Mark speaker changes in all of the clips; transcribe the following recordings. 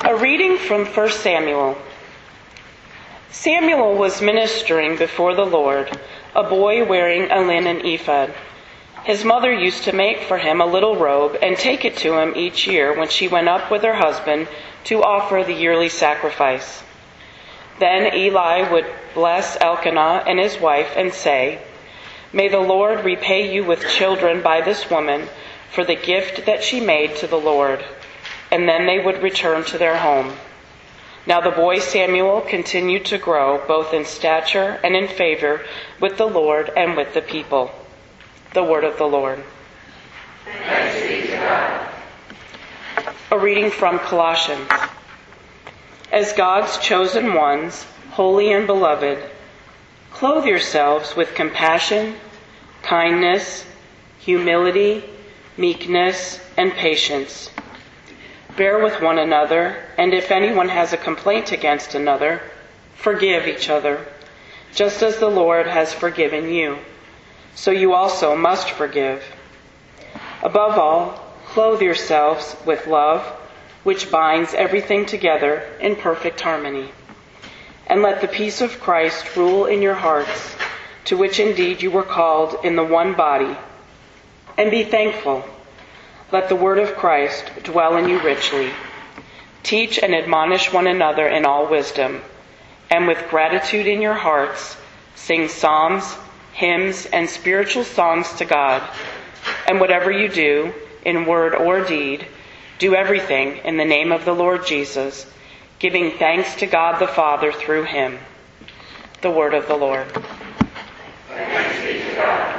Speaker 1: A reading from 1 Samuel. Samuel was ministering before the Lord, a boy wearing a linen ephod. His mother used to make for him a little robe and take it to him each year when she went up with her husband to offer the yearly sacrifice. Then Eli would bless Elkanah and his wife and say, "May the Lord repay you with children by this woman for the gift that she made to the Lord." And then they would return to their home. Now the boy Samuel continued to grow, both in stature and in favor with the Lord and with the people. The word of the Lord.
Speaker 2: Thanks be to God.
Speaker 1: A reading from Colossians. As God's chosen ones, holy and beloved, clothe yourselves with compassion, kindness, humility, meekness, and patience. Bear with one another, and if anyone has a complaint against another, forgive each other, just as the Lord has forgiven you. So you also must forgive. Above all, clothe yourselves with love, which binds everything together in perfect harmony. And let the peace of Christ rule in your hearts, to which indeed you were called in the one body. And be thankful. Let the word of Christ dwell in you richly. Teach and admonish one another in all wisdom, and with gratitude in your hearts, sing psalms, hymns, and spiritual songs to God. And whatever you do, in word or deed, do everything in the name of the Lord Jesus, giving thanks to God the Father through him. The word of the Lord.
Speaker 2: Thanks be to God.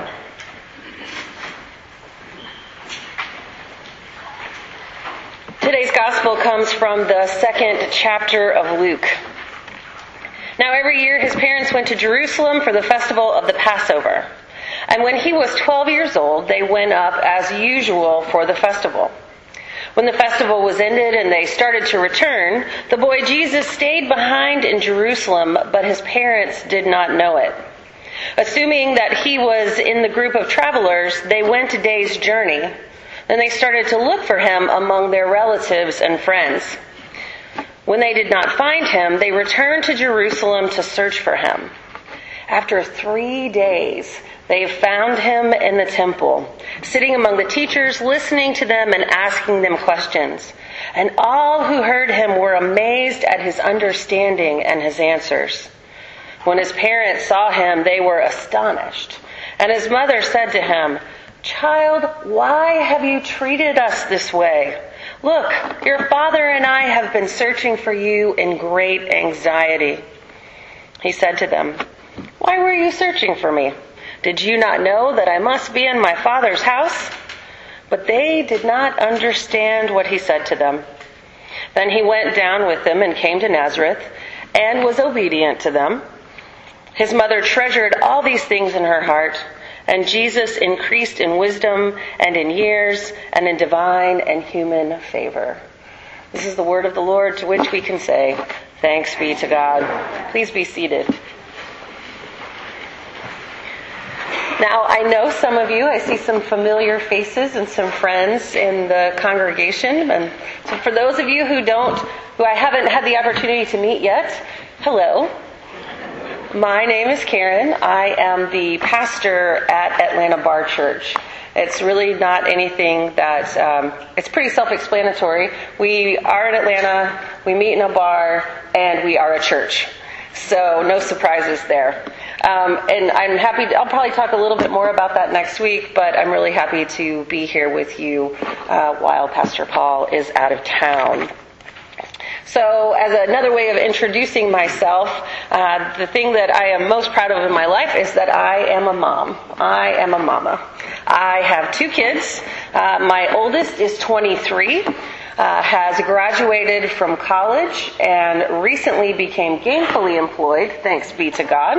Speaker 3: Today's gospel comes from the 2nd chapter of Luke. Now every year his parents went to Jerusalem for the festival of the Passover. And when he was 12 years old, they went up as usual for the festival. When the festival was ended and they started to return, the boy Jesus stayed behind in Jerusalem, but his parents did not know it. Assuming that he was in the group of travelers, they went a day's journey. Then they started to look for him among their relatives and friends. When they did not find him, they returned to Jerusalem to search for him. After 3 days, they found him in the temple, sitting among the teachers, listening to them and asking them questions. And all who heard him were amazed at his understanding and his answers. When his parents saw him, they were astonished. And his mother said to him, "Child, why have you treated us this way? Look, your father and I have been searching for you in great anxiety." He said to them, "Why were you searching for me? Did you not know that I must be in my father's house?" But they did not understand what he said to them. Then he went down with them and came to Nazareth and was obedient to them. His mother treasured all these things in her heart. And Jesus increased in wisdom and in years and in divine and human favor. This is the word of the Lord, to which we can say, thanks be to God. Please be seated. Now, I know some of you, I see some familiar faces and some friends in the congregation. And so for those of you who I haven't had the opportunity to meet yet, hello. My name is Karen. I am the pastor at Atlanta Bar Church. It's really not anything that, it's pretty self-explanatory. We are in Atlanta, we meet in a bar, and we are a church. So no surprises there. And I'm happy, I'll probably talk a little bit more about that next week, but I'm really happy to be here with you while Pastor Paul is out of town. So as another way of introducing myself, the thing that I am most proud of in my life is that I am a mom. I am a mama. I have 2 kids. My oldest is 23, has graduated from college and recently became gainfully employed, thanks be to God.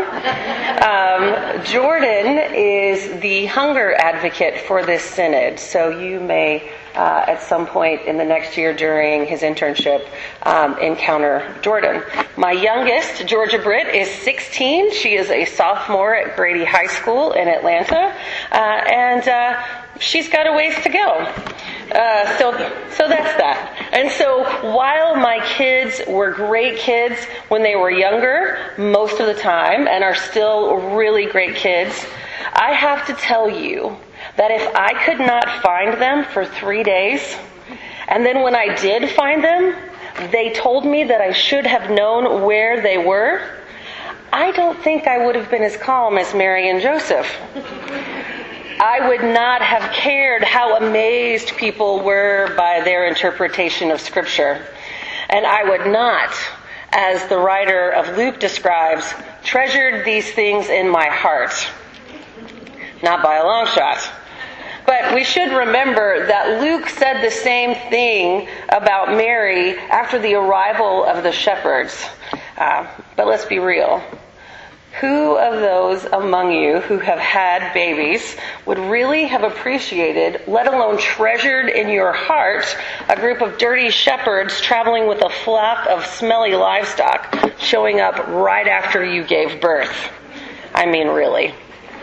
Speaker 3: Jordan is the hunger advocate for this synod, so you may at some point in the next year during his internship encounter Jordan. My youngest, Georgia Britt, is 16. She is a sophomore at Grady High School in Atlanta, and she's got a ways to go. So that's that. And so while my kids were great kids when they were younger, most of the time, and are still really great kids, I have to tell you that if I could not find them for 3 days, and then when I did find them, they told me that I should have known where they were, I don't think I would have been as calm as Mary and Joseph. I would not have cared how amazed people were by their interpretation of Scripture. And I would not, as the writer of Luke describes, treasured these things in my heart. Not by a long shot. But we should remember that Luke said the same thing about Mary after the arrival of the shepherds. But let's be real. Who of those among you who have had babies would really have appreciated, let alone treasured in your heart, a group of dirty shepherds traveling with a flock of smelly livestock showing up right after you gave birth? I mean, really.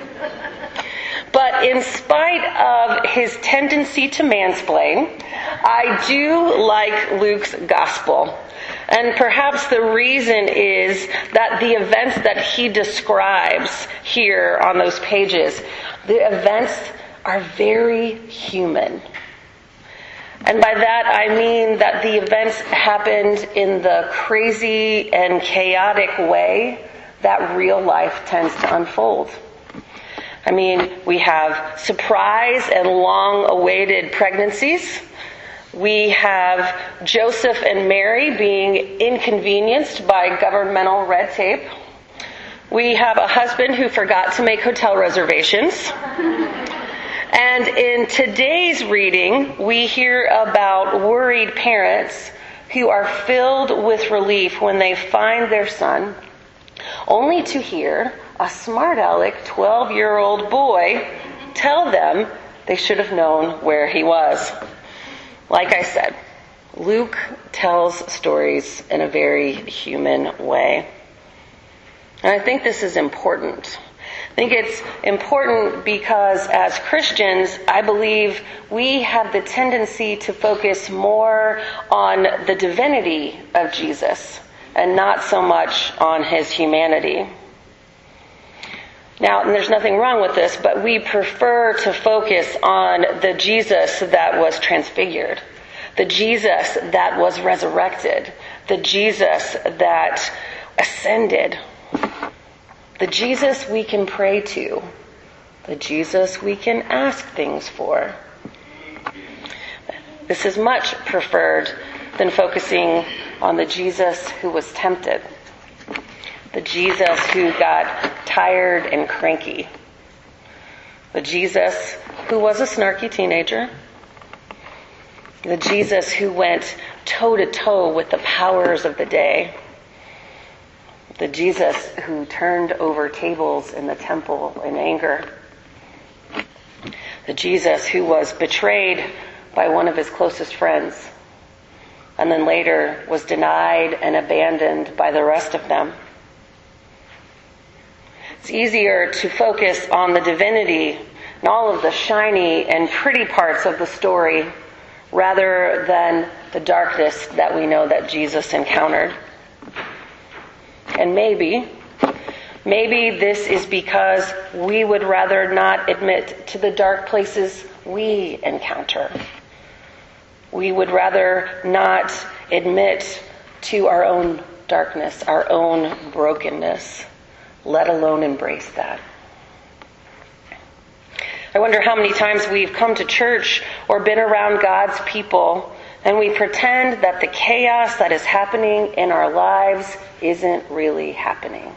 Speaker 3: But in spite of his tendency to mansplain, I do like Luke's gospel. And perhaps the reason is that the events that he describes here on those pages, the events are very human. And by that I mean that the events happened in the crazy and chaotic way that real life tends to unfold. I mean, we have surprise and long-awaited pregnancies. We have Joseph and Mary being inconvenienced by governmental red tape. We have a husband who forgot to make hotel reservations. And in today's reading, we hear about worried parents who are filled with relief when they find their son, only to hear a smart aleck 12-year-old boy tell them they should have known where he was. Like I said, Luke tells stories in a very human way. And I think this is important. I think it's important because as Christians, I believe we have the tendency to focus more on the divinity of Jesus and not so much on his humanity. Now, and there's nothing wrong with this, but we prefer to focus on the Jesus that was transfigured, the Jesus that was resurrected, the Jesus that ascended, the Jesus we can pray to, the Jesus we can ask things for. This is much preferred than focusing on the Jesus who was tempted, the Jesus who got tired and cranky, the Jesus who was a snarky teenager, the Jesus who went toe-to-toe with the powers of the day, the Jesus who turned over tables in the temple in anger, the Jesus who was betrayed by one of his closest friends, and then later was denied and abandoned by the rest of them. It's easier to focus on the divinity and all of the shiny and pretty parts of the story rather than the darkness that we know that Jesus encountered. And maybe this is because we would rather not admit to the dark places we encounter. We would rather not admit to our own darkness, our own brokenness, let alone embrace that. I wonder how many times we've come to church or been around God's people and we pretend that the chaos that is happening in our lives isn't really happening.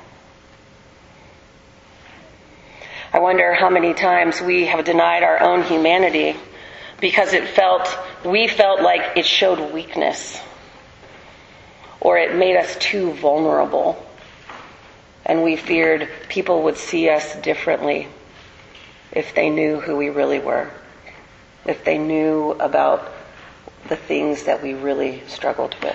Speaker 3: I wonder how many times we have denied our own humanity because we felt like it showed weakness or it made us too vulnerable, and we feared people would see us differently if they knew who we really were, if they knew about the things that we really struggled with.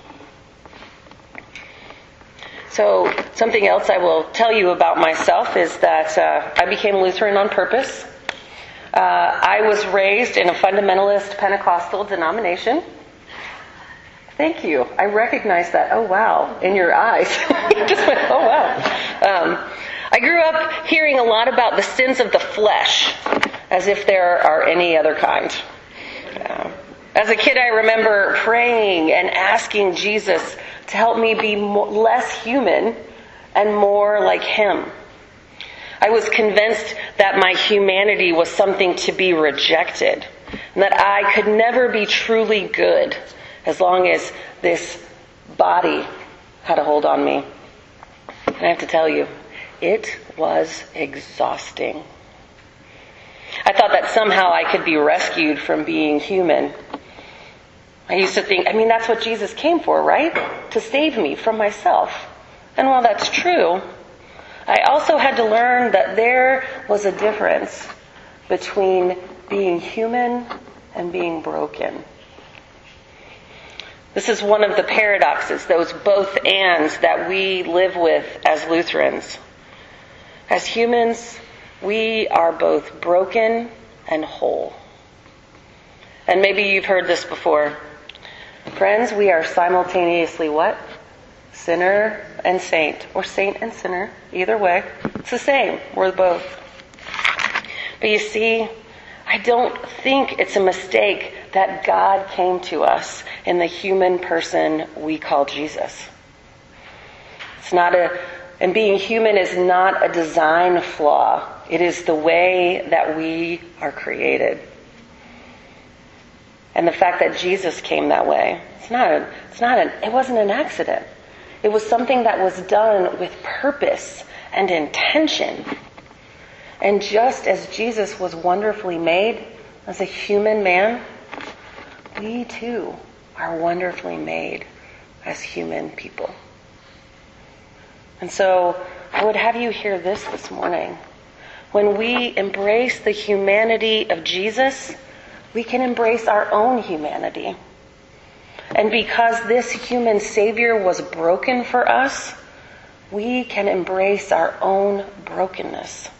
Speaker 3: So something else I will tell you about myself is that I became Lutheran on purpose. I was raised in a fundamentalist Pentecostal denomination. Thank you. I recognize that. Oh, wow. In your eyes. You just went, oh, wow. I grew up hearing a lot about the sins of the flesh, as if there are any other kind. As a kid, I remember praying and asking Jesus to help me be less human and more like Him. I was convinced that my humanity was something to be rejected, and that I could never be truly good as long as this body had a hold on me. And I have to tell you, it was exhausting. I thought that somehow I could be rescued from being human. I used to think, that's what Jesus came for, right? To save me from myself. And while that's true, I also had to learn that there was a difference between being human and being broken. This is one of the paradoxes, those both ands that we live with as Lutherans. As humans, we are both broken and whole. And maybe you've heard this before. Friends, we are simultaneously what? Sinner and saint. Or saint and sinner. Either way. It's the same. We're both. But you see, I don't think it's a mistake that God came to us in the human person we call Jesus. And being human is not a design flaw. It is the way that we are created. And the fact that Jesus came that way, it wasn't an accident. It was something that was done with purpose and intention. And just as Jesus was wonderfully made as a human man, we too are wonderfully made as human people. And so I would have you hear this morning. When we embrace the humanity of Jesus, we can embrace our own humanity. And because this human Savior was broken for us, we can embrace our own brokenness.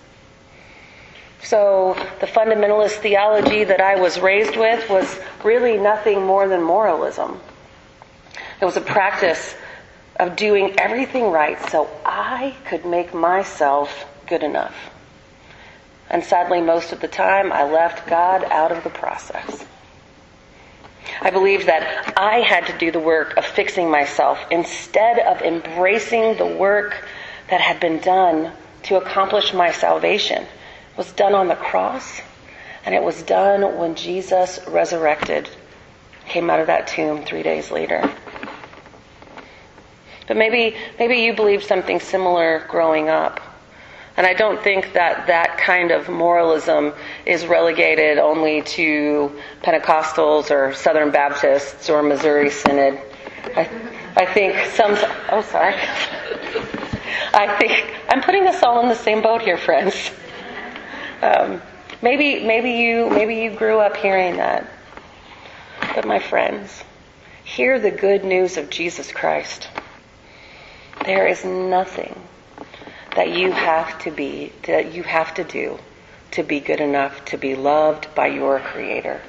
Speaker 3: So the fundamentalist theology that I was raised with was really nothing more than moralism. It was a practice of doing everything right so I could make myself good enough. And sadly, most of the time, I left God out of the process. I believed that I had to do the work of fixing myself instead of embracing the work that had been done to accomplish my salvation. It was done on the cross, and it was done when Jesus resurrected, came out of that tomb 3 days later. But maybe you believed something similar growing up. And I don't think that kind of moralism is relegated only to Pentecostals or Southern Baptists or Missouri Synod. I think I think I'm putting us all in the same boat here, friends. Maybe you grew up hearing that. But my friends, hear the good news of Jesus Christ. There is nothing that you have to do to be good enough to be loved by your Creator.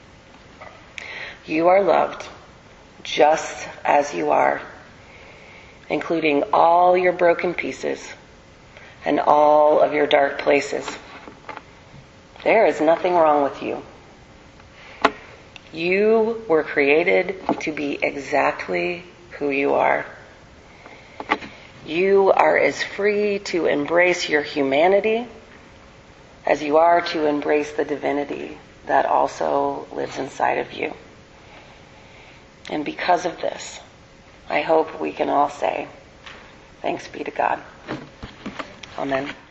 Speaker 3: You are loved just as you are, including all your broken pieces and all of your dark places. There is nothing wrong with you. You were created to be exactly who you are. You are as free to embrace your humanity as you are to embrace the divinity that also lives inside of you. And because of this, I hope we can all say, thanks be to God. Amen.